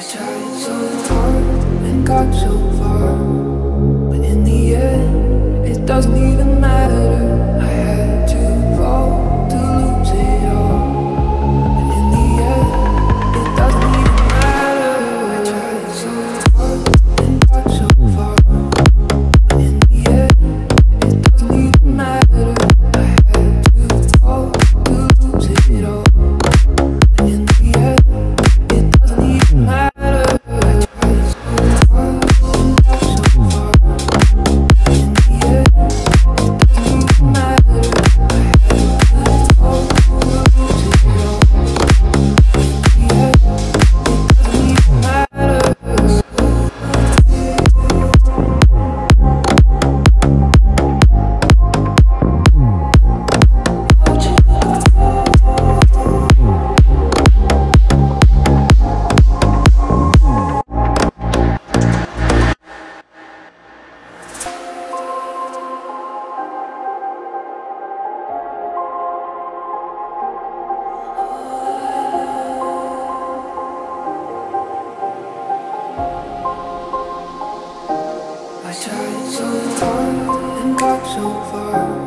tried so hard and got so far, but in the end, it doesn't even matter. I had to fall to lose it all, but in the end, it doesn't even matter. I tried so hard and got so far, but in the end, it doesn't even matter. I had to fall to lose it all, but in the end, it doesn't even matter. I tried so hard and got so far.